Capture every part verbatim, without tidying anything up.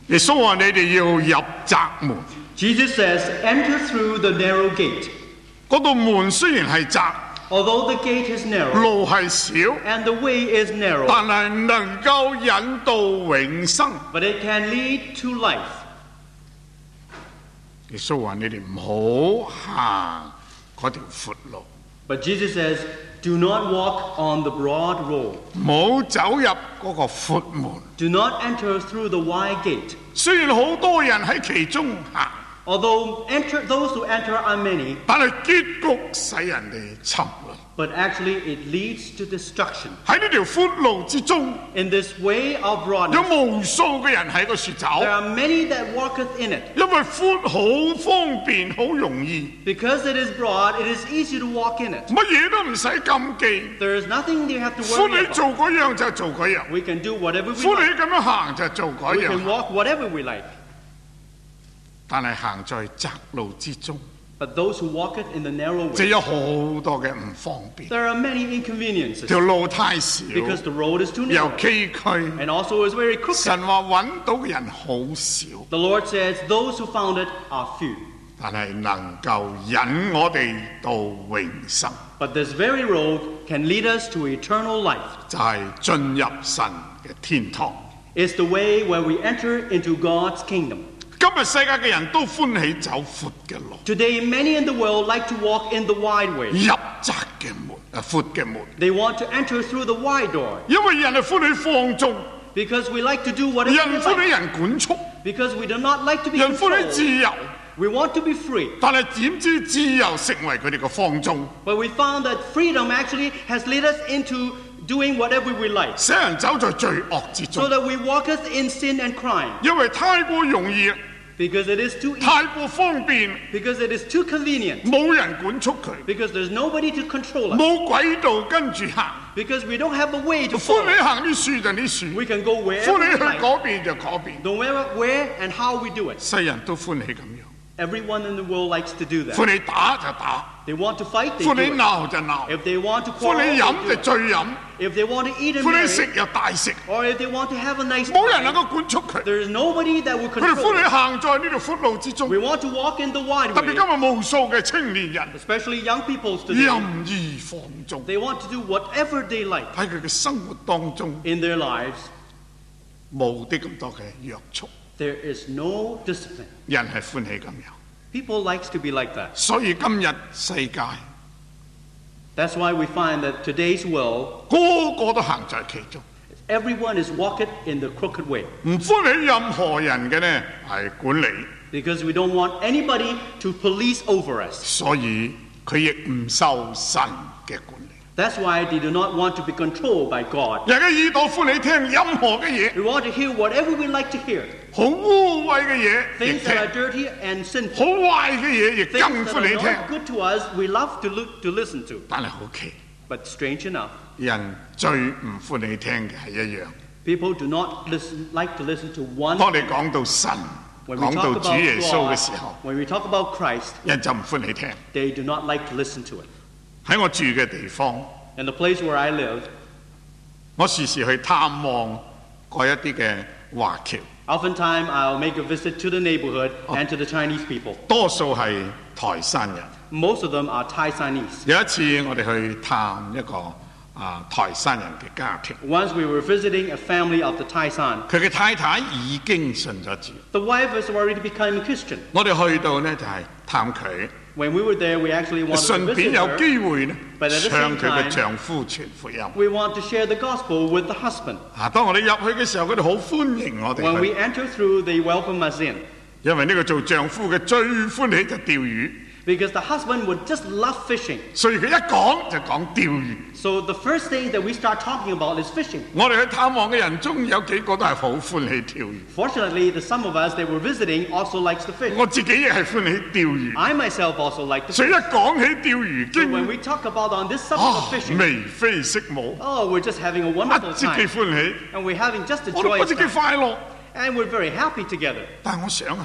耶穌話：你哋要入窄門。 Jesus says, enter through the narrow gate. 嗰道門雖然係窄， Although the gate is narrow 路係少， and the way is narrow, 但係能夠引到永生。 but it can lead to life. 耶穌話：你哋唔好行嗰條闊路， But Jesus says, do not walk on the broad road. 唔好走入嗰個闊門。 Do not enter through the wide gate. 雖然好多人喺其中行， Although enter, those who enter are many, 但係結局使人哋沉淪。 but actually it leads to destruction. 喺呢條闊路之中， In this way of 有 broadness, 無數嘅人喺個樹走， there are many that walketh in it. 因為闊好方便，好容易， Because it is broad, it is easy to walk in it. 乜嘢都唔使禁忌。 There is nothing you have to 歡 worry 喜做 about. 嗰樣就做嗰樣， We can do whatever we 歡喜 like. 咁樣行就做嗰 We can 樣。 walk whatever we like. 但係行在窄路之中， But those who walk it in the narrow 就 way, 有好多嘅唔方便。 there are many inconveniences 條路太少， because the road is too 又 narrow 崎嶇。 and also is very crooked. 神話揾到嘅人好少， The Lord says those who found it are few. 但係能夠引我哋到永生， But this very road can lead us to eternal life. 就係進入神嘅天堂。 It's the way where we enter into God's kingdom. 今日世界嘅人都歡喜走闊嘅路， Today, many in the world like to walk in the wide way. 入窄嘅門，啊闊嘅門， They want to enter through the wide door 因為人係歡喜放縱， because we like to do whatever 人 we 歡喜 like. 人管束， Because we do not like to be 人歡喜自 controlled. 由， We want to be free. 但係點知自由成為佢哋嘅放縱， But we found that freedom actually has led us into doing whatever we like. 使人走在罪惡之 So 中， that we walketh in sin and crime. 因為太過容易， Because it is too easy. 太過方便， Because it is too convenient. 冇人管束佢， Because there's nobody to control us. 冇軌道跟住行， Because we don't have a way to 歡 follow. 喜行啲樹就啲樹， We can go 歡 wherever 喜 we 去 like. 嗰邊就嗰邊， No matter where and how we do it. 世人都歡喜咁樣， Everyone in the world likes to do that. 歡喜打就打， They want to fight, they 歡 do 喜 it. 鬧就鬧， If they want to 歡 quarrel, 喜 they 飲 do 就 it. 醉飲， If they want to eat and 歡喜 marry, 食又大食， or if they want to have a nice 冇人能 time, 夠管束佢。 there is nobody that will 佢哋 control 歡喜 us. 行在呢條闊路之中， We want to walk in the wide 特別 way, 今日無數嘅青年人 especially young people today. 任意放縱， They want to do whatever they like 喺佢嘅生活當中 in their lives. 冇啲咁多嘅約束， There is no discipline. 人係歡喜咁樣。 People likes to be like that. 所以今日世界 That's why we find that today's world, 個個都行在其中， everyone is walking in the crooked way 唔歡喜任何人嘅呢係管理， because we don't want anybody to police over us. 所以佢亦唔受神嘅管理。 That's why they do not want to be controlled by God. 人嘅耳朵歡喜聽任何嘅嘢， We want to hear whatever we like to hear. 好污穢嘅嘢亦 Things that are 聽， dirty and 好 sinful. 壞嘅嘢亦 Things 更 that 歡 are 喜聽。 not good to us, we love to, look, to listen to. 但係好奇， But strange enough, 人最唔歡喜聽嘅係一樣。 people do not listen, like to listen to one. 當你講到神、 When we 講到 talk 主 about 耶穌 God, 嘅時候， when we talk about Christ, 人就唔歡喜聽。 they do not like to listen to it. 喺我住嘅地方， In the place where I live, 我時時去探望嗰一啲嘅華僑， oftentimes I'll make a visit to the neighborhood and to the Chinese people. 多數係台山人。 Most of them are Thai Chinese. 有一次我哋去探一個啊台山人嘅家庭， Once we were visiting a family of the Thai San. 佢嘅太太已經信咗主。 The wife has already become a Christian. 我哋去到呢，就係探佢， When we were there, we actually wanted to 順便 visit 有 her. 機會呢 But at the 向 same 佢嘅 time, 丈夫傳福音。 we want to share the gospel with the husband. 啊！當我哋入去嘅時候，佢哋好歡迎我 When 哋 we 去， enter through, they welcome us in. 因為呢個做丈夫嘅最歡喜就釣魚， Because the husband would just love fishing. 所以佢一講就講釣魚。 So the first thing that we start talking about is fishing. 我哋去探望嘅人中有幾個都係好歡喜釣魚， Fortunately, the some of us that were visiting also likes to fish. 我自己亦係歡喜釣魚。 I myself also like to 所以 fish. 一講起釣魚 So when 經， we talk about on this subject 啊 of fishing, 眉飛色舞， oh, we're just having a 一 wonderful 節 time. 嘅歡喜， And we're having just a 我都不 joyous 知幾 time. 快樂。 And we're very happy together. 但係我想下，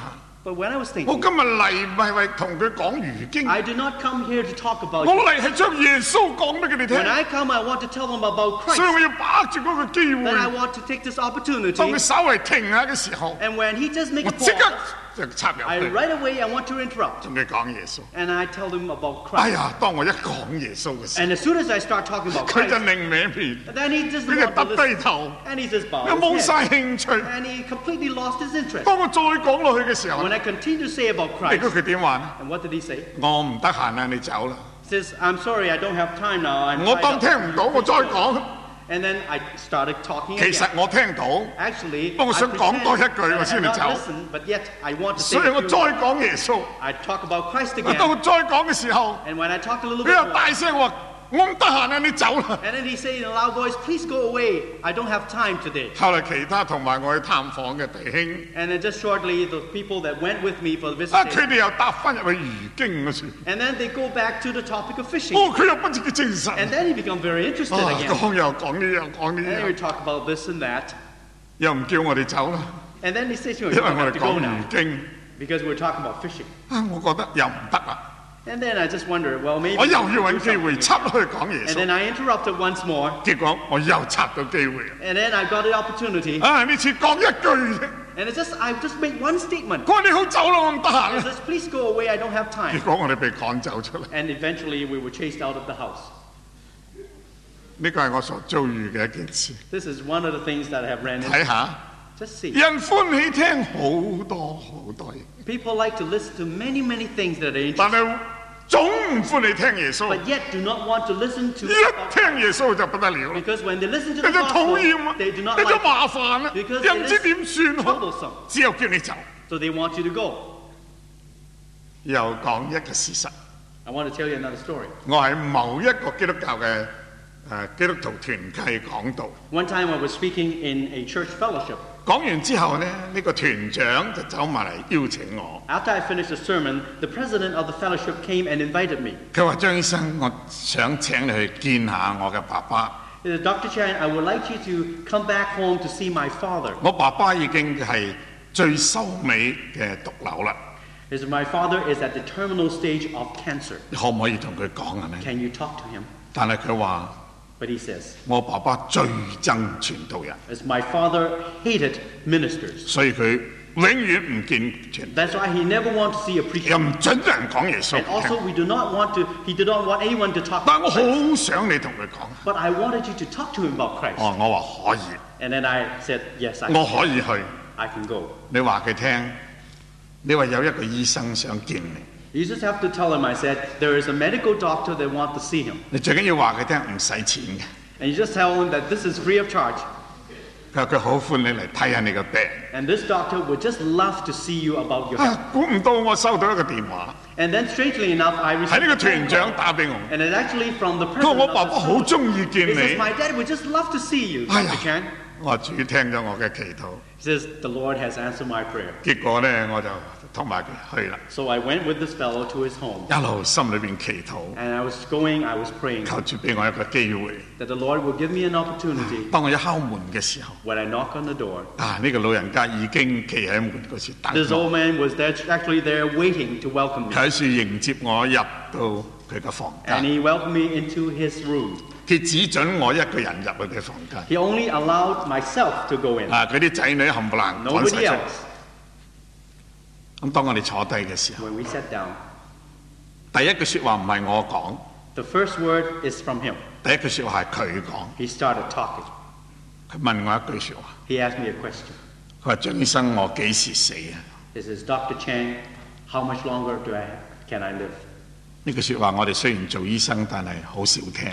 But when I was 我 thinking, 今日嚟唔係為同佢講愚經， I did not come here to talk 我 about you. 嚟係將耶穌講俾佢哋聽 When，I come, I want to tell them about 所以 Christ. 我要把握住嗰個機 Then I 會。 want to take this 當 opportunity. 佢稍為停下嘅時候， And when he just make 我 a 即刻 pause, 就插入 I 去， right away I want to interrupt. 同佢講耶穌。 And I tell them about 哎 Christ. 呀，當我一講耶穌嘅時 And as soon as I start talking 候， about 佢就 Christ, 擰歪面， then he just 佢就 want to 耷低 listen. 頭， And he just 又冇 bows his 晒 head. 興趣。 And he completely lost his interest. 當我再講落去嘅時候， When I continue to say about 你估 Christ, 佢點話呢？ and what did he say? 我唔得閒啦，你走啦。 He says, I'm sorry, I don't have time now. I'm 我 tied 當 up. 聽唔到，我再講。 And then I started talking 其 again. 實我聽到， Actually, 不過我 I 想講多一句， pretend that 我 I 先 had 嚟 not 走。 listened, but yet I want to say 所以 a 我 few 再 words. 講耶穌。 I talk about Christ 當 again. 我再講嘅時候， And when I talk a little 佢 bit 又 more, 大聲話：我唔得閒啦，你走啦。 and then he said in a loud voice, please go away. I don't have time today. 後來其他同埋我去探訪嘅弟兄， And then just shortly, the people that went with me for the 啊， visitation, 佢哋又搭翻入去愚經嗰處。 and then they go back to the topic of fishing. 哦，佢又不知嘅精神。 And then he become very interested 啊， again. 講又講呢，又講 And then 呢 we 樣， talk about this and that. 又唔叫我哋走啦， And then he says, you 因為 don't 我 have 哋 to go 講 now 愚經。 because we're talking about fishing. 啊，我覺得又唔得啦， And then I just wonder, well, maybe 我又 we 要 should 揾 do 機會 something. 插去講耶 And 穌。 then I interrupted once more. 結果我又插到機會。 And then I got the opportunity. 啊，呢次講一句啫。 And it's just, I just made one statement. 佢話你好走啦，我唔得閒 It 啦。 says, please go away, I don't have 結 time. 果我哋被趕走出嚟。 And eventually we were chased out of the house. 呢個係我所遭遇嘅一件事。 This is one of the things that I have ran 睇 into. 下， Just see. 人歡喜聽好多好多嘢， People like to listen to many, many things that are 但 interesting, 係總唔歡喜聽耶穌。 but yet do not want to listen to 一聽耶穌就不得了啦， because when they listen to the 你就討厭 gospel, 啊， they do 你 not 就 like it. 麻煩啦， Because 又唔 it 知 is 點算好， troublesome. 只有叫你走。 So they want you to go. 又講一個事實， I want to tell you another story. 我喺某一個基督教嘅誒基督徒團契講道， One time I was speaking in a church fellowship. 講完之後呢，呢、個團長就走埋嚟邀請我， After I finished the sermon, the president of the fellowship came and invited me. 佢話張醫生，我想請你去見下我嘅爸爸。 He said, Doctor Chan, I would like you to come back home to see my father. 我爸爸已經係最收尾嘅毒瘤啦， He said, my father is at the terminal stage of cancer. 你可唔可以同佢講啊呢？ Can you talk to him? 但係佢話 But he says, 我爸爸最憎傳道人， as my father hated ministers. 所以佢永遠唔見傳， That's why he never wanted to see a 又 preacher. 唔準人講耶穌 And also, 聽。 we do not want to, he did not want anyone to talk 但我 about 好 Christ. 想你同佢講。 But I wanted you to talk to him about Christ. 哦，我話可以， And then I said, yes, I 我 can, 可以去。 I can go. 你話佢聽，你話有一個醫生想見你， You just have to tell him, I said, there is a medical doctor that wants to see him. 你最緊要話佢聽唔使錢嘅。 And you just tell him that this is free of charge. 佢話佢好歡你嚟睇下你個病。 And this doctor would just love to see you about your health. 啊，估唔到我收到一個電話， And then strangely enough, I 係 received 呢個 a phone 團長 call. 打俾我， And it's actually from the 佢話 president 我 of 爸 the 爸好 school. 中意見 He says, 你。 my dad would just love to see you, 哎 Doctor 呀 Chan. 我話主聽咗我嘅祈禱， He says, the Lord has answered my prayer. 結果咧我就同埋佢去啦， So I went with this fellow to his home. 一路心裏邊祈禱， And I was going, I was praying 求主俾我一個機會。 that the Lord would give me an opportunity 當我一敲門嘅時候， when I knock on the door. 啊呢、個老人家已經企喺門嗰處等 This 我， old man was there, actually there waiting to welcome 佢 me. 喺處迎接我入到佢嘅房 And 間， he welcomed me into his room. 佢只准我一個人入去佢房間。 He only allowed myself to go in. 啊！佢啲仔女冚唪唥趕 Nobody 晒出嚟。 else. 咁當我哋坐低嘅時候， When we sat down, 第一句説話唔係我講， the first word is from him. 第一句説話係佢講。 He started talking. 佢問我一句説話， He asked me a question. 佢話：張醫生，我幾時死啊？ He says, Doctor Chang, how much longer do I can I live? 呢句説話我哋雖然做醫生，但係好少聽。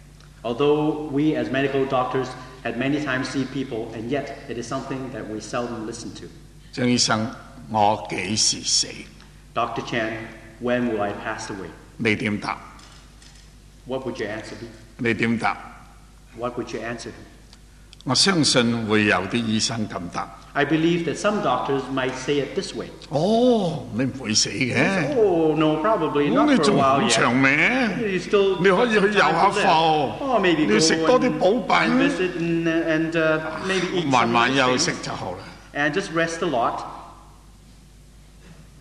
Although we as medical doctors had many times see people, and yet it is something that we seldom listen to. 張醫生，我幾時死？ Doctor Chan, when will I pass away? 你點答？ What would your answer be? 你點答？ What would your answer be? 我相信會有啲醫生咁答。 I believe that some doctors might say it this way. 哦，你唔會死嘅， Oh, no, probably 咁 not 你 for a 仲 while 好 yet. 長命， You still 你可以去 have 遊 some 下 time to 埠 live. Oh, maybe 你要 go 食多啲 and, 補 and 品， visit and, uh, and uh, maybe eat 慢 some 慢 nice 休 things 息就好啦。 and just rest a lot.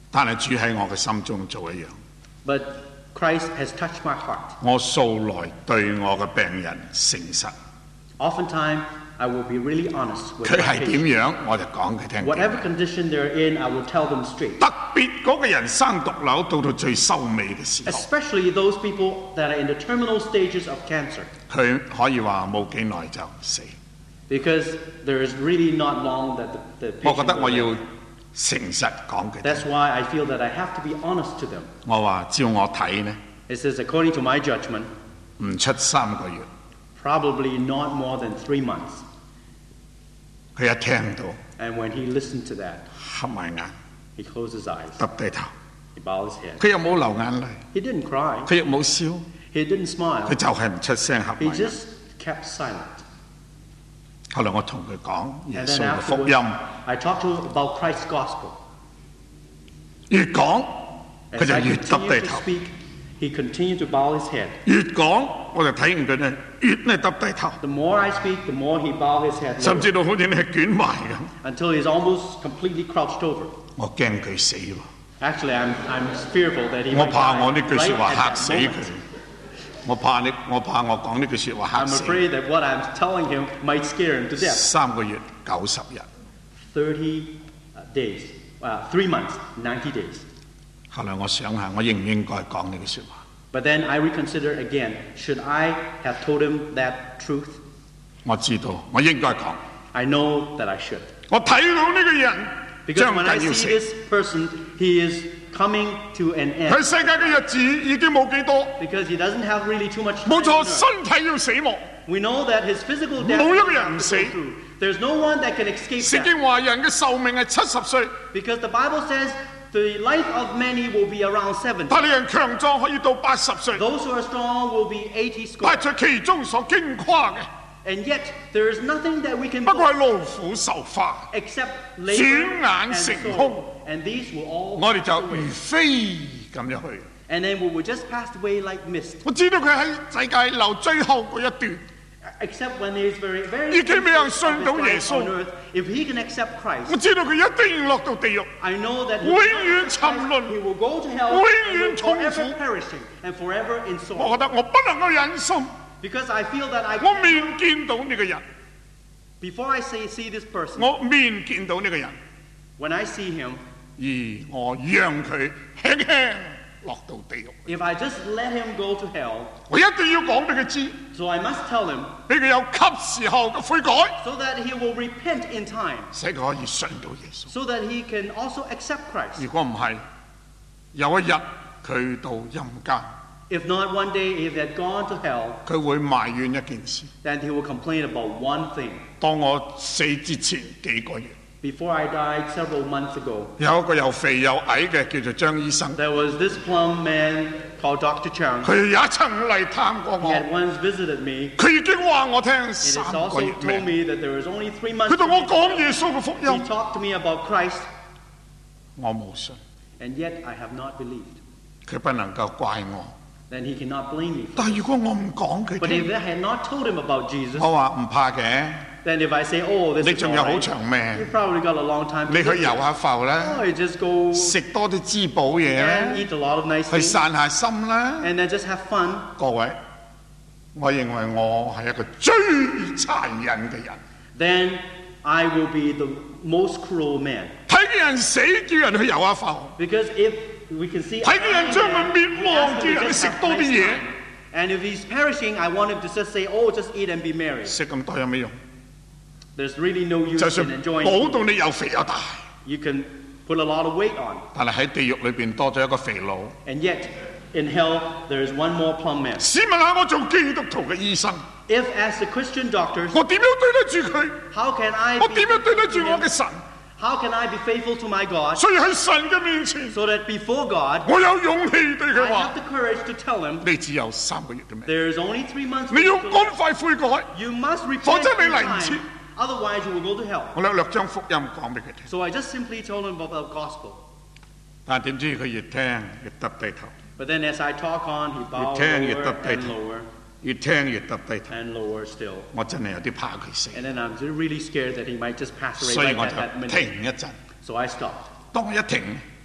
但係主喺我嘅心中做一樣， But Christ has touched my heart. 我素來對我嘅病人誠實， Oftentimes, I will be really honest with 佢 my 係點 patients. 樣我就講佢聽。 Whatever condition they're in, I will tell them straight. 特別嗰個人生毒瘤到到最收尾嘅時候， Especially those people that are in the terminal stages of cancer. 佢可以話冇幾耐就死。 Because there is really not long that the, the 我覺 patient 得 will 我要 live. 誠實講佢聽。 That's why I feel that I have to be honest to them. 我話照我睇呢， It says, according to my judgment, 唔出三個月， probably not more than three months. 佢一聽到 And when he listened to that, 黑埋眼， he closed his eyes. 耷低頭， He bowed his head. 佢又冇流眼淚， He didn't cry. 佢亦冇笑， He didn't 佢 smile. 就係唔出聲合 He 埋眼。 just kept silent. 後來我同佢講耶 And 穌 then 嘅福 afterwards, 音， I talked to him about Christ's gospel. 越講佢 As 就 I 越耷 continued 低 to 頭， speak, he continued to bow his head. 越講我就睇見佢咧越咧耷低頭， The more I speak, the more he bowed his head 甚 lower, 至到好似你係捲埋咁。 until he's almost completely crouched over. 我驚佢死喎， Actually, I'm, I'm fearful that he 我 might 怕 die 我呢句 right 説話 at 嚇 that 死佢 moment.， 我怕你，我怕我講呢句説話嚇 I'm 死。 afraid that what I'm telling him might scare him to death. 三個月九十日， thirty uh, days, uh, three months, ninety days. 後來我想下，我應唔應該講呢句説話？ But then I reconsider again, should I have told him that truth? 我知道我應該講。 I know that I should. 我睇到呢個人 Because 將 when I 近要 see 死， this person, he is coming to an 佢 end. 世界嘅日子已經冇幾多。 Because he doesn't have really too much time. 冇錯， on earth. 身體要死亡。 We know that his physical death 冇一個 will 人 have 唔 to 死。 go through. There's no one that can escape 聖 that. 經話人嘅壽命係七十歲， Because the Bible says the life of many will be around seventy. 但係人強壯可以到八十歲， Those who are strong will be eighty 不 score. 在其中所經誇嘅， And yet, there is nothing that we can 不過係 boast 勞苦受花。 except labor 轉眼 and 成 sorrow. 空。 And these will all 我哋就 pass away. 如飛咁樣去。 And then we will just pass away like mist. 我知道佢喺世界留最後嗰一段， Except when there is very, very 已經俾人 of 信 his 到耶 life 穌。 on earth. If he can accept 我 Christ, 知道佢一定落到地獄， I know that he 永 will 遠 not 沉 accept 淪 Christ. He will go to hell 永 and 遠 will 痛 forever 苦。 perishing and forever in 我 sorrow. 覺得我不能夠忍心， Because I feel that I 我面見到呢個人， before I say, see this person, 我面見到呢個人， when I see him, 而我讓佢輕輕落到地獄。 if I just let him go to hell, 我一定要講俾佢知， so I must tell him 俾佢有及時候嘅悔改， so that he will repent in time, 使佢可以信到耶穌。 so that he can also accept Christ. 如果唔係，有一日佢到陰間， If not, one day if he had gone to hell, 佢會埋怨一件事。 then he will complain about one thing. 當我死之前幾個月， Before I died several months ago, 有一個又肥又矮嘅叫做張醫生， there was this plumb man called Doctor Chang. 佢也曾嚟探過 He 我， had once visited me. 佢已經話我聽 It 三 is 個 also 月 told 命。 me that there was only three months. 佢同我 to 講 live. 耶穌嘅福 He 音， talked to me about Christ, 我冇信， and yet I have not believed. 佢不能夠怪我。 Then he cannot blame me. 但係如果我唔講佢 But if 聽， I had not told him about Jesus, 我話唔怕嘅， then if I say, oh, this 你 is 仲 all 有好 right, 長 you 命， probably got a long time 你 to 去 live. 遊下浮啦， Oh, you just go 食多啲滋補嘢 and 啦， eat a lot of nice 去 things, 散下心啦。 and then just have fun. 各位，我認為我係一個最殘忍嘅人。 Then I will be the most cruel man. 睇見人死，叫人去遊下浮； Because if we can see, 睇見人將佢滅 we 亡， ask 叫 him 人 to 去 just 食 have 多啲 nice 嘢。 time. And if he's perishing, I want him to just say, oh, just eat and be merry. 食咁多有咩用？ There's really no use 就算 in enjoying 補 food. 到你又肥又大， You can put a lot of weight on. 但係喺地獄裏邊多咗一個肥佬。 And yet, in hell, there is one more plumb man. 試問下我做基督徒嘅醫生， If as a Christian doctor, 我點樣對得住佢？ how can I 我 be 點樣對得 faithful 住 to 我 him? 嘅神？ How can I be faithful to my God 所以喺神嘅面前， so that before God, 我有勇氣對佢 I 話 have：the courage to tell him 你只有三個月嘅命， there is only three months 你要 to 趕 live. 快悔改。 You must 否 repent 則你 in 嚟唔切。 time, otherwise you will go to hell. 我略略將福音講俾佢聽， So I just simply told him about the gospel. 但係點知佢越聽越耷低頭， But then as I talk on, he bowed turn your lower head. and lower 越聽越耷低頭。 and lower still. 我真係有啲怕佢死， And then I'm really scared that he might just pass 所以 away 我 right at that 就 minute. 停一陣。 So I stopped. 當我一停，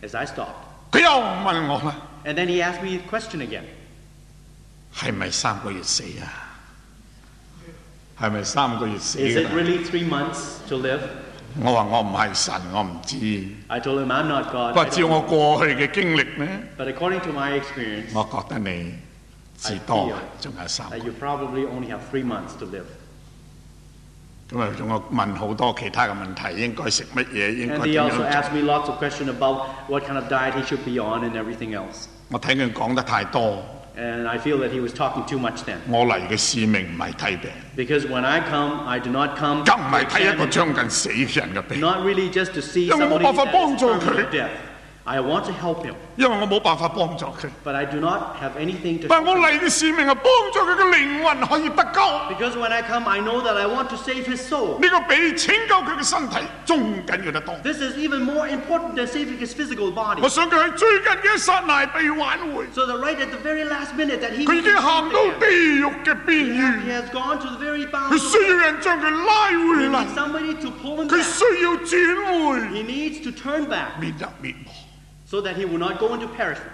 as I stopped. 佢又問我啦， And then he asked me a question again. 係咪三個月死啊？係咪三個月死 Is 㗎 it 啦？ really three months to live? 我話我唔係神，我唔知。 I told him I'm not 不 God. 過 I 照 don't 我 know. 過去嘅經歷呢， But according to my experience, 我覺得你至多仲有三個 that 月。 you probably only have three months to live. 咁啊，仲有問好多其他嘅問題，應該食乜嘢，應 And 該 he 點 also 樣 asked 做。 me lots of questions about what kind of diet he should be on and everything else. 我睇佢講得太多， And I feel that he was talking too much then. 我嚟嘅使命唔係睇病， Because when I come, I do not come 更唔 to 係睇一個 examine, 將近死嘅人嘅病， not really just to see 因為我冇 somebody 辦法 that 幫 is 助 terminal 佢， death. I want to help him, 因為我冇辦法幫助佢。 but I do not have anything to 但係 help 我 him. 嚟嘅使命係幫助佢嘅靈魂可以得救， Because when I come, I know that I want to save his soul. 呢個比拯救佢嘅身體仲緊要得多。 This is even more important than saving his physical body. 我想佢喺最近嘅一剎那被挽回， So that right at the very last minute that he 佢已經行到 received 地 again, 獄嘅邊 he 緣， has gone to the very 佢 bounds. 需要人將佢拉回 He 嚟， needs somebody to pull him 佢 back. 需要轉回， He needs to turn back 免得滅亡。 so that he will not go into perishment.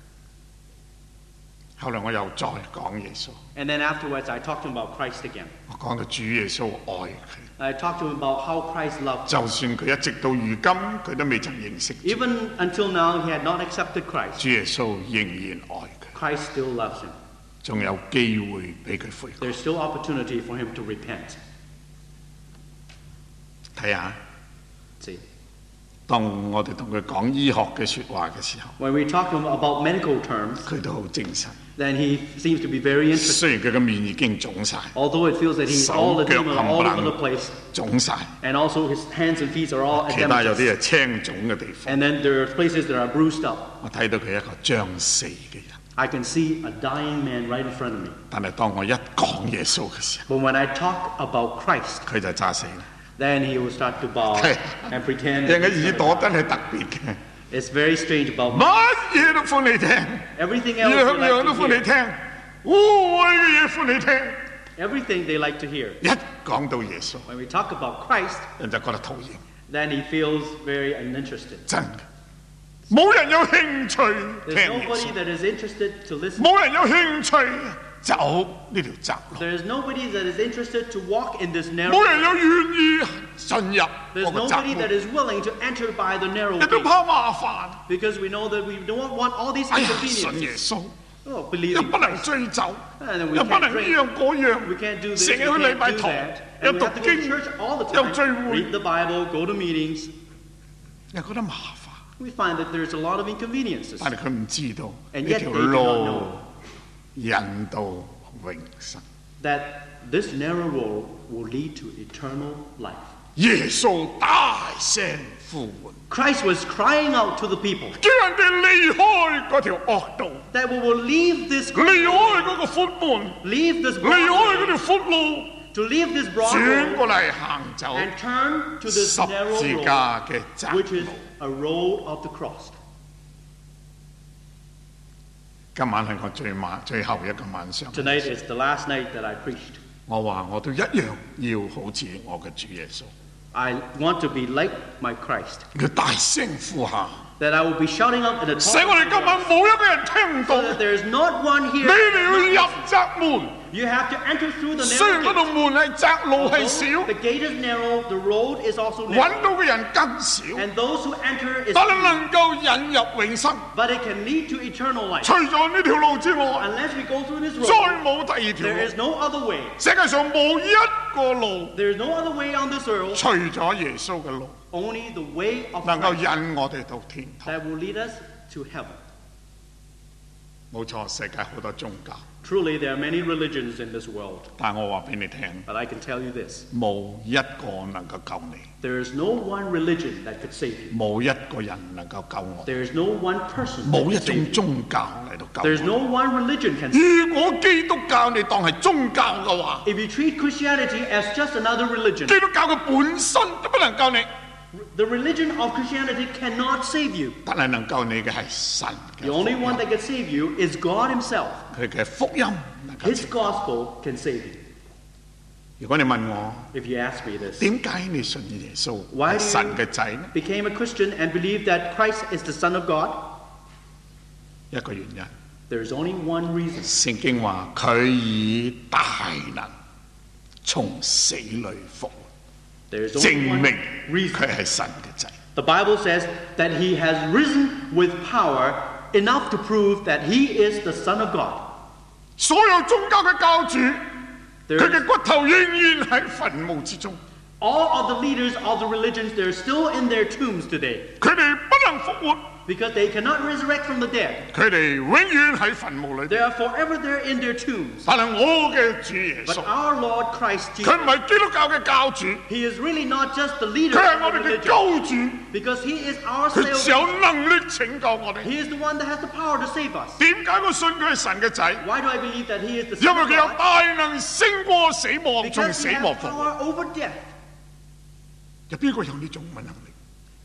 後來我又再講耶穌， And then afterwards, I talked to him about Christ again. 我講到主耶穌愛佢， I talked to him about how Christ loved him. 就算佢一直到如今佢都未曾認識主， Even until now, he had not accepted Christ. 主耶穌仍然愛佢， Christ still loves him. 仲有機會俾佢悔改。 There's still opportunity for him to repent. 睇下， See, 當我哋同佢講醫學嘅説話嘅時候， when we talk to him about medical terms, 佢都好精神。 then he seems to be very interested. 雖然佢嘅面已經腫晒， Although it feels that he's 手 all the 腳 demon 冚 all 唪 over the 唥 place, 腫晒， and also his hands and feet are all 其他有 edematous. 啲係青腫嘅地方。 And then there are places that are bruised up. 我睇到佢係一個將死嘅人， I can see a dying man right in front of me. 但係當我一講耶穌嘅時候， But when I talk about Christ, 佢就揸死啦。 then he will start to bow and pretend. 人 that 嘅 he's 耳 gonna 朵 die. 真係特別嘅， It's very strange about 乜嘢都歡你聽， everything else 樣 they 樣 like 都 to 歡你 hear. 聽，污穢嘅嘢歡你聽。 Everything they like to hear. 一講到耶穌， When we talk about Christ, 人就覺得討厭， then he feels very uninterested. 真嘅，冇人有興趣 There's 聽耶 nobody 穌， that is interested to listen. 冇人有興趣走呢條窄路， There is nobody that is interested to walk in this narrow 冇人 way. 有願意進入 There's 嗰個窄 nobody that 路， is willing to enter by the narrow 亦都 gate 怕麻煩。 because we know that we don't want all these 哎呀，信 inconveniences. 耶穌 Oh, 又 believe in 不能 Christ. 追走， And then we 又不 can't 能呢 drink. 樣嗰樣， We can't do this. 成 We 日去禮 can't 拜 do 堂， that. 又 And we 讀 have to go to 經， church all the 又 time. 聚會， Read the Bible, go to meetings. 又覺得麻煩。 We find that there's a lot of inconveniences. 但係佢唔知道 And 呢 yet 條 they do not 路 know 引到永生。 that this narrow road will lead to eternal life. 耶穌大聲呼喚， Christ was crying out to the people 叫人哋離開嗰條惡道， that we will leave this 離開嗰個闊門， leave this 離 broad 開嗰 road, 條闊路， to leave this broad 轉過 road 嚟行走 and turn to 十 this narrow 字 road, 架嘅窄 which is 路。 a road of the cross. 今晚係我最晚最後一個晚上， Tonight is the last night that I preached. 我話我都一樣要好似我嘅主耶穌， I want to be like my Christ, 佢大聲呼喊， that I will be shouting out in the 使 top 我 of 哋 the 今晚 voice, 冇一個人聽唔 so 到。 that there is not one 你 here. 哋要入窄門， You have to enter through the 雖然 narrow 嗰度 gate. 門係窄，路係 Although 少， the gate is narrow, the road is also 揾 narrow. 到嘅人更少， And those who enter is 但係 few, 能夠引入永生。 but it can lead to eternal life. 除咗呢條路之外， Unless we go through this 再 road, 冇第二條 there is 路。 no other way. 世界上冇一個路， There is no other way on this earth, 除咗耶穌嘅路， only the way of 能夠 Christ 引我哋到天堂。 that will lead us to heaven. 冇錯，世界好多宗教， Truly, there are many religions in this world, 但我話俾你聽， but I can tell you this. 冇一個能夠救你， There is no one religion that could save you. 冇一個人能夠救我， There is no one person that 冇一 can 種 save you. 宗教嚟到 There is 救 no 我。 one religion can save 如果基督教你當係宗教嘅話， you. If you treat Christianity as just another religion, 基督教嘅本身都不能救你， the religion of Christianity cannot save you. 但係能救你嘅係神嘅 The 福 only one 音， that can save you is God Himself. 佢嘅福音能夠 His gospel can save you. 如果你問我 If you ask me this, 點解你信耶穌 why 係 do 神嘅仔呢？ you became a Christian and believe that Christ is the Son of God? 一個原因， There's only one reason. 聖經話佢以大能從死裏復活， There's 證 only one 明 reason. 佢係神嘅仔。 The Bible says that he has risen with power enough to prove that he is the Son of God. 所有宗教嘅教主， There's 佢嘅骨頭仍然喺墳墓之中， all of the leaders of the religions, they're still in their tombs today 佢哋不能復活， because they cannot resurrect from the dead. 佢哋永遠喺墳墓裏 They 邊。 are forever there in their tombs. 但係我嘅主耶 But 穌， our Lord Christ 佢唔 Jesus, 係基督教嘅教主， he is really not just the leader 佢係我 of 哋 the 嘅 religion 救主， because he is our 佢只 Savior. 有能力拯救我哋。 He is the one that has the power to save us. 點解我信佢係神嘅仔？ Why do I believe that he is the 因 Son 為 of 佢有 God? 大能勝過死亡，從 Because 死 he 亡 has 復活。 power over death. 有邊個有呢種嘅能力？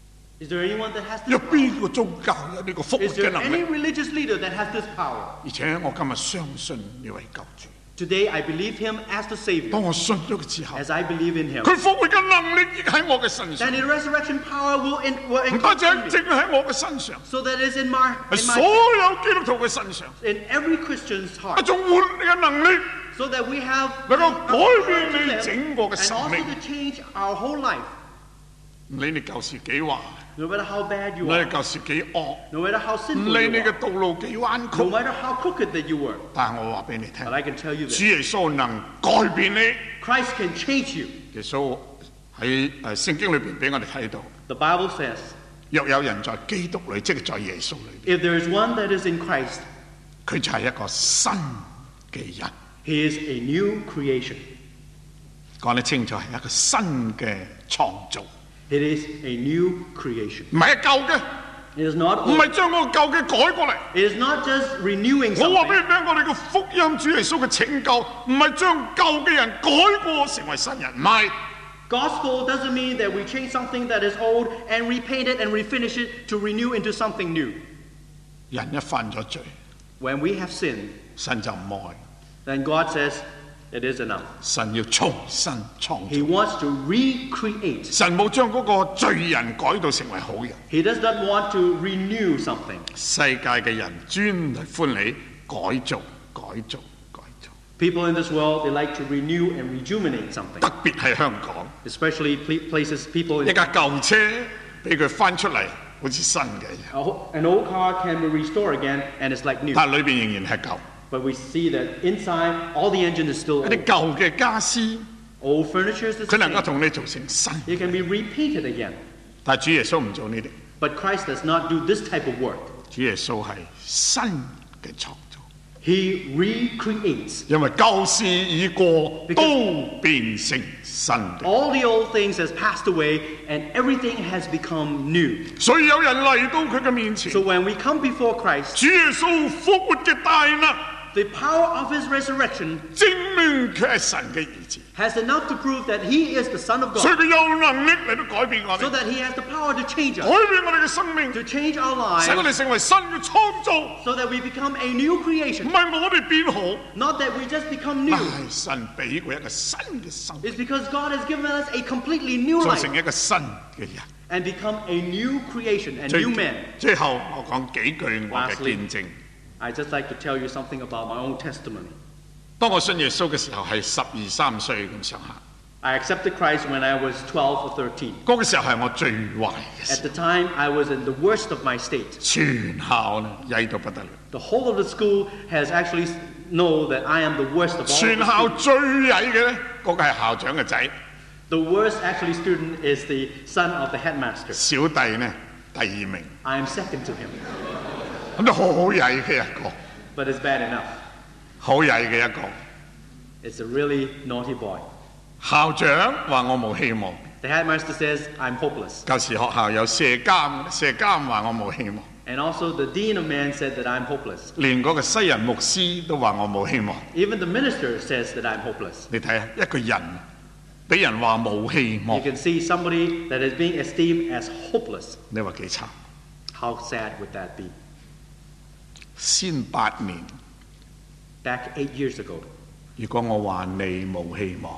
Is there anyone that has 有 this 邊 power? 個宗教有呢個復活 Is 嘅 there 能 any 力？ religious leader that has this power? 而且我今日相信呢位救主。 Today I believe him as the Savior. 當我信咗佢之後， As I believe in him. 佢復活嘅能力亦喺我嘅身上， Then his resurrection power will, in, will 唔單止 encompass 淨 me. 喺我嘅身上， So that it's in my, 係 in 所 my 有基督徒嘅身上， in every Christian's 一 heart. 種活力嘅能力， So that we have 能夠 the 改 power 變 to 你 live 整個嘅 and 生 also 命。 to change our whole life. 唔理你舊時幾壞， No matter how bad 唔 you 理 are. 你舊時幾惡， No matter how 唔 sinful 理你 you 嘅 are. 道路幾彎 No 曲， matter how crooked that you were. 但係我話俾你聽 But，I can tell you 主 this. 耶穌能改變你。 Christ can change you. 耶穌喺誒聖經裏邊俾我哋睇到， The Bible says, 若有人在基督裏，即係在耶穌裏邊， if there is one that is in Christ, 佢就係一個新嘅人。 he is a new creation. 講得清楚係一個新嘅創造， It is a new creation. 唔係一舊嘅， It is not 唔係將嗰個舊嘅改過嚟。 It is not just renewing 我話俾 something. 你聽，我哋嘅福音主耶穌嘅拯救，唔係將舊嘅人改過成為新人，唔係。 Gospel doesn't mean that we change something that is old and repaint it and refinish it to renew into something new. 人一犯咗罪， When we have sinned, 神就唔愛， then God says it is enough. 神要重新創 He 造。 wants to recreate. 神冇將嗰個罪人改到成為好人。 He does not want to renew something. 世界嘅人專嚟歡喜改造、改造、改造， People in this world, they like to renew and rejuvenate something. 特別係香港， Especially pl- places people 一 in 架舊車俾佢翻出嚟，好似新嘅一樣， A ho- an old car can be restored again and it's like new. 但係裏邊仍然係舊。 But we see that inside, all the engine is still 一啲 old. 舊嘅家私， Old furniture is the 佢能夠 same. 同你做成新。 It can be repainted again. 但係主耶穌唔做呢啲， But Christ does not do this type of work. 主耶穌係新嘅創造， He recreates. 因為舊事已過，都變成新的。 All the old things has passed away and everything has become new. 所以有人嚟到佢嘅面前， So when we come before Christ, 主耶穌復活嘅大能， the power of his resurrection 證明佢係神嘅兒子， has enough to prove that he is the Son of 所以 God. 佢有能力嚟到改變我 So 哋， that he has the power to change 改 us, 變我哋嘅生命， to change our 使我 lives, 哋成為新嘅創造。 so that we become a new 唔 creation. 係我哋變好， Not that we just become 但 new. 係神俾佢一個新嘅生命， It's because God has given us a completely new 做 life 成一個新嘅人。 and become a new creation and 最 new man. 最後我講幾句我嘅 Lastly 見證。 I just like to tell you something about my own testimony. 當我信耶穌嘅時候係十二三歲咁上下， I accepted Christ when I was twelve or thirteen. 嗰個時候係我最壞嘅 At 時 the time, I was in the worst of my state. 全校呢曳到不得了， The whole of the school has actually know that I am the worst of all. 全 the 校 students. 最曳嘅呢，嗰、個係校長嘅仔， The worst actually student is the son of the headmaster. 小弟呢第二名， I am second to him, 咁就好曳嘅一個， but it's bad enough. 好曳嘅一個。 It's a really naughty boy. 校長話我冇希望， The headmaster says I'm hopeless. 舊時學校有社監，社監話我冇希望， And also the dean of man said that I'm hopeless. 連嗰個西人牧師都話我冇希望。 Even the minister says that I'm hopeless. 你睇下一個人俾人話冇希望 You，can see somebody that is being esteemed as hopeless. 你話幾慘？ How sad would that be? 先八年， Back eight years ago, 如果我話你冇希望，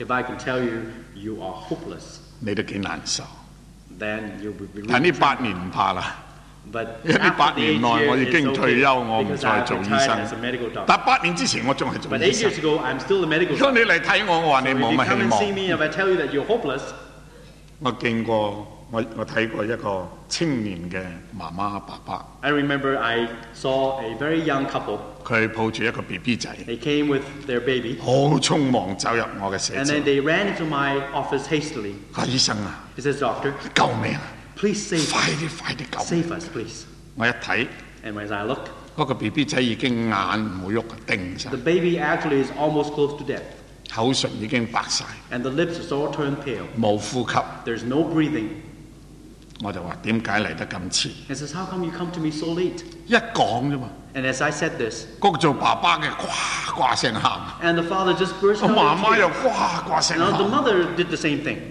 if I can tell you you are hopeless, 你都幾難受。 then you will be 但呢 really 八年唔怕啦， But 因為呢 after 八 the 年 eight 內我已 years, 經 it's 退 okay, 休，我唔 because 再 I've 做醫 retired 生 as a medical。doctor. 但八年之前我仲係做 But 醫 eight 生。 years ago, I'm still a medical 如果 doctor. 你嚟睇我，我話 So 你 if 冇 you 乜 come 希 and 望 see。me, if I tell you that you're hopeless, 我見過，我我睇過一個青年嘅媽媽爸爸， I remember I saw a very young couple. 佢抱住一個 B B 仔， They came with their baby, 好匆忙走入我嘅寫 and 字 then 樓。 they ran into my office hastily. 佢話醫生啊， He says, "Doctor, 救命啊！ please save 快 us. 啲快啲救命！ Save us, please." 我一睇 And as I look, 嗰個 B B 仔已經眼唔會喐，定晒， the baby actually is almost close to death, 口唇已經白晒， and the lips is all turned pale. 冇呼吸。 There's no breathing. 我就話點解嚟得咁遲？ And says, "How come you come to me so late?" 一講啫嘛， And as I said this, 嗰個做爸爸嘅呱呱聲喊， and the father just burst 我 out 媽 in 媽又 tears. 呱呱聲 Now the 喊。 mother did the same thing.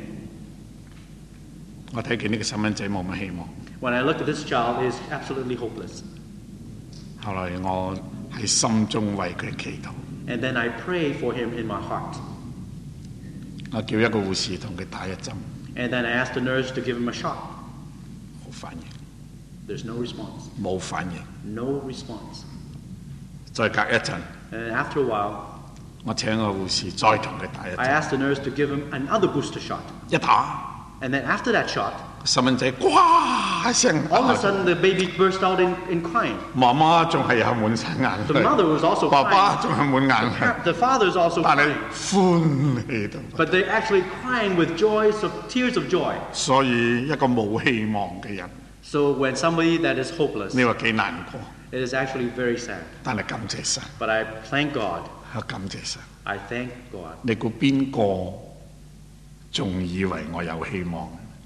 我睇見呢個細蚊仔冇乜希望。 When I look at this child, he is absolutely hopeless. 後來我喺心中為佢祈禱， And then I pray for him in my heart. 我叫一個護士同佢打一針， And then I asked the nurse to give him a shot. 冇反應， There's no response. 冇反應。 No response. 再隔一陣， And after a while, 我請個護士再同佢打一 I 針， asked the nurse to give him another booster shot. 一打 And then after that shot, 細蚊仔呱一聲， all of a sudden the baby burst out in, in crying. 媽媽仲係有滿晒眼 The mother 淚， was also 爸爸 crying. 仲係滿眼淚， The father is also 但係 crying. 歡喜到不得。 But they're actually crying with joys of tears of joy. 所以一個冇希望嘅人， So when somebody that is hopeless, 你話幾難過？ it is actually very sad. 但係感謝神， But I thank God. 我感謝神。 I thank God. 你估邊個仲以為我有希望？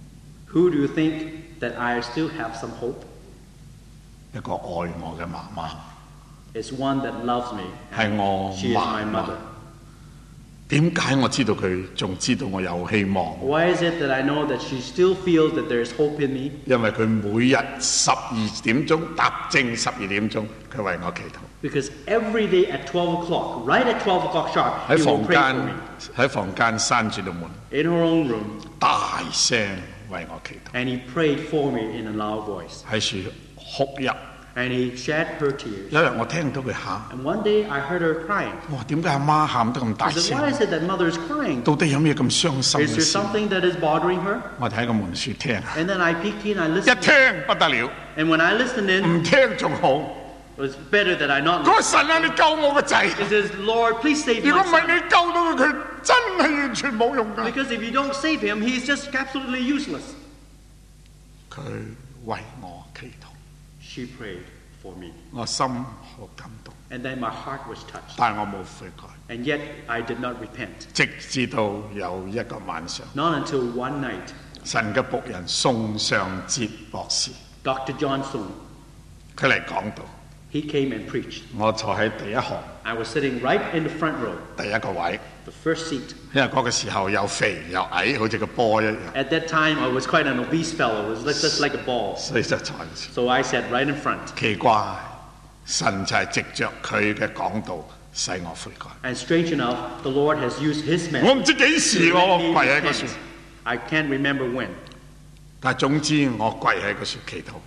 Who do you think that I still have some hope? 一個愛我嘅媽媽， It's one that loves me. 係 And 我 she is 媽 my 媽 mother.。 點解我知道佢仲知道我有希望？ Why is it that I know that she still feels that there is hope in me? 因為佢每日十二點鐘踏正十二點鐘，佢為我祈禱。 Because every day at twelve o'clock, right at twelve o'clock sharp, 喺 she will 房 pray for 間 me. 喺房間閂住道門， In her own room, 大聲為我祈禱。 and he prayed for me in a loud voice. 喺樹哭泣。 And he shed her tears. 有一日我聽到佢喊， And one day I heard her crying. 我話點解阿媽喊得咁大 I said, 聲？ why is it that mother is crying? 到底有咩咁傷心 Is 嘅 there 事？ something that is bothering her? 我睇個門樹聽， And then I peeked in, I 一 listened. 聽不得了， And when I listened in, 唔聽仲好。 it was better that I not 嗰 listen. 個神啊，你救我個仔！ It says, Lord, please save 如果 my 唔係 son. 你救到佢，佢真係完全冇用㗎。 Because if you don't save him, he's just absolutely useless. 佢為我祈禱， She prayed for me. 我心好感動， And then my heart was touched. 但係我冇悔改。 And yet I did not repent. 直至到有一個晚上， Not until one night, 神嘅僕人宋尚節博士， Doctor Johnson, 佢嚟講道， he came and preached. 我坐喺第一行 I was sitting right in the front row, 第一個位， the first seat. 因為嗰個時候又肥又矮，好似個波一樣， At that time, I was quite an obese fellow. It was like, just like a ball. 所以就坐喺度。 So I sat right in front. 奇怪，神就係藉着佢嘅講道使我悔改。 And strange enough, the Lord has used his 我 message 唔知幾時 to 我 let me 跪喺個樹， repent. I can't remember when. 但係總之我跪喺個樹祈禱，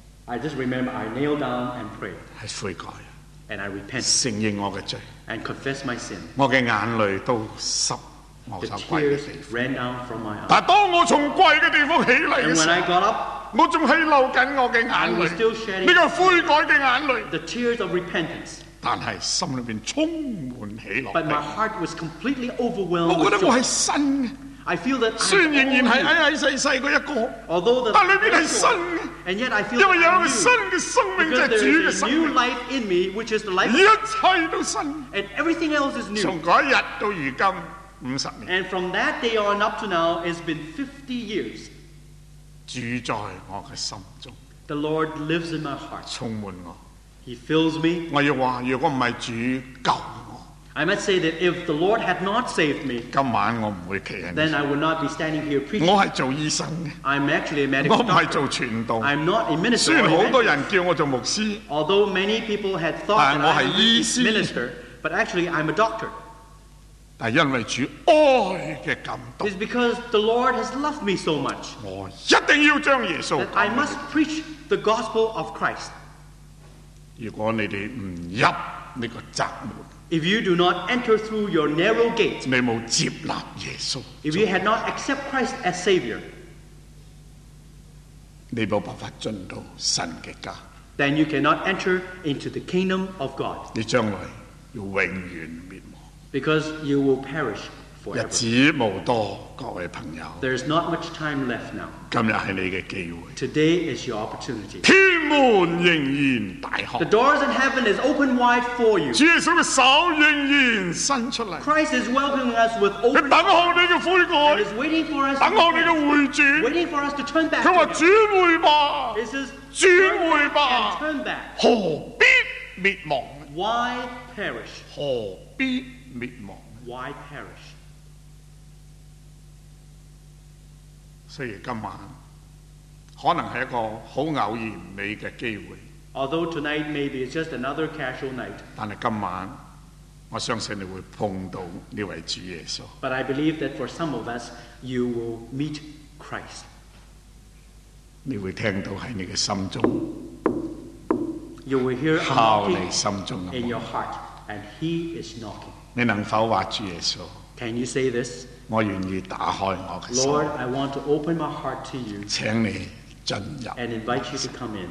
I just remember I knelt down and prayed. 係悔改， And I repented 承認我嘅罪， and confessed my sin. 我嘅眼淚都濕我 The 所跪嘅 tears 地方。 ran down from my eyes. 但係當我從跪嘅地方起嚟嘅 And 時 when 候， I got up, 我仲係流緊我嘅眼 I was 淚， still shedding 呢個悔改嘅眼淚， the tears of repentance. 但係心裏邊充滿喜樂 But my 的。 heart was completely overwhelmed 我覺 with 得我 joy. 係新嘅， I feel that 雖然 I'm 仍然係 all 矮 new. 矮細細嗰一個， Although the 但裏邊係新嘅， and yet I feel 因為有一 that 個 I'm 新 new. 嘅生命就 Because 係主 there 嘅 is a 生 new 命， life in me, which is the life 一 of 切都新。 and everything else is new. 從嗰一日到如今五十年， And from that day on up to now, it's been fifty years. 主在我嘅心中 The Lord lives in my heart. 充滿我。 He fills me. 我要話，如果唔係主救我， I might say that if the Lord had not saved me, 今晚我唔會企喺 then 呢 I would not be standing here 度。 preaching. 我係做醫生嘅， I'm actually a 我 medical 唔係 doctor. 做傳道。 I'm not a minister. 雖 or 然好多 evangelist. 人叫我做牧師， Although many people had thought that Ah, 我係 I'm 醫 a 師。 minister, but actually I'm a doctor. 但因為主愛嘅感動， It's because the Lord has loved me so much 我一定要將耶穌 that I 講。 must preach the gospel of Christ. 如果你哋唔入呢個窄門， If you do not enter through your narrow gate, 你冇接納耶穌， if you had not accepted Christ as Savior, 你冇辦法進到神嘅家， then you cannot enter into the kingdom of God, 你將來要永遠滅亡。 because you will perish 日 forever. 子無多，各位朋友， There's not much time left now. 今日係你嘅機會， Today is your opportunity. 天門仍然大 The 開， doors in heaven is open wide for you. 主耶穌嘅手仍然伸出嚟， Christ is welcoming us with 佢 open 等候你嘅悔 and 改， is waiting for us 等候你嘅 to 回轉。 waiting for us to turn back 佢話 to him. 轉回吧， It says, 轉 turn 回 back 吧 and，turn back. 何必滅亡？ Why perish? 何必滅亡？ Why perish? 雖然今晚可能係一個好偶然美嘅機會， Although tonight maybe it's just another casual night, 但係今晚我相信你會碰到呢位主耶穌。 but I believe that for some of us, you will meet Christ. 你會聽到喺你嘅心中 You will hear a 敲你 knocking 心中嘅 in 門。 your heart, and He is knocking. 你能否話主耶穌， Can you say this? 我願意打開我嘅心， Lord, I want to open my heart to you 請你進入。 and invite you to come in.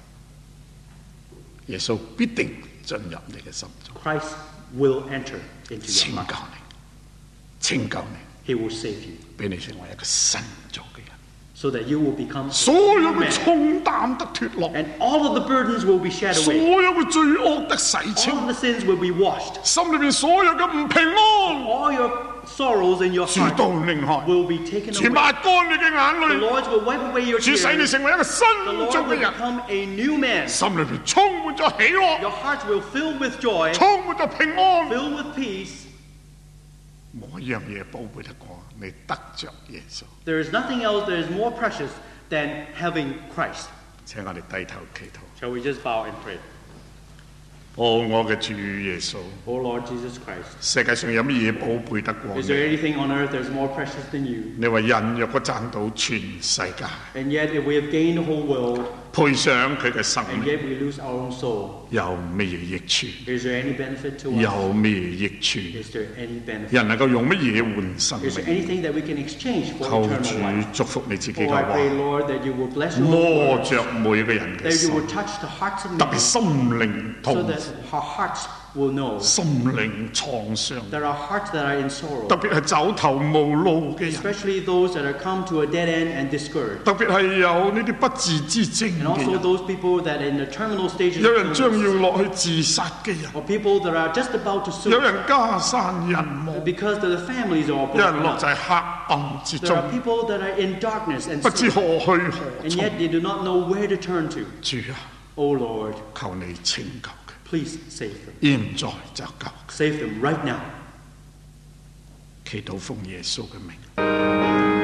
耶穌必定進入你嘅心中， Christ will enter into 拯 your 救 heart. 你，拯救你， He will save you 俾你成為一個新造嘅人。 so that you will become 所 a 有 new 嘅 man. 重擔得脱落， And all of the burdens will be shed 所 away. 有嘅罪惡得洗 All 清， of the sins will be washed. 心裏邊所有嘅唔平安， All your sorrows in your 主 heart 都擰開， will be taken 主 away. 抹乾你嘅眼 The 淚， Lord will wipe away your 主使你 tears. 成為一個 The 新 Lord 造 will 嘅人， become a new man. 心裏邊充滿咗喜樂， Your heart will fill with joy, 充滿咗平安。 filled with peace. 冇一樣嘢寶貝得過你得着耶穌。 There is nothing else that is more precious than having Christ. 請我哋低頭祈禱。 Shall we just bow and pray? 哦，我嘅主耶穌， Oh Lord Jesus Christ, 世界上有乜嘢寶貝得過 is there 你？ anything on earth that is more precious than you? 你話人若果賺到全世界， And yet, if we have gained the whole world, 賠上佢嘅生 and 命， yet we lose our own soul, 有咩嘢益處？ is there any benefit to us? 有咩益處？ Is there any benefit? 人能夠用乜嘢換生 Is there 命？ anything that we can exchange for 求 eternal 主 life? 祝福你自己嘅 Oh, I pray, 話， Lord, that you will bless your 摸 word, 着每個人嘅 that you 心， will touch the hearts of 特別 men, 心靈 so 痛、 that our hearts will know 心靈創傷， that our hearts that are in sorrow, 特別係走投無路嘅人， especially those that are come to a dead end and discouraged, 特別係有呢啲不治之症 and 嘅 also 人， those people that are in the terminal stages 有 of 人將 illness, 要落去自殺嘅人， or people that are just about to 有 suicide 人家散人亡， because the families are all 有人 broken 落 up. 在黑暗之 There 中， are people that are in darkness and 不知 sin, 何去何 and 從。 yet they do not know where to turn to. 主啊， Oh Lord, 求你拯救佢， please save them. 現在就救佢， Save them right now. 祈禱奉耶穌嘅名。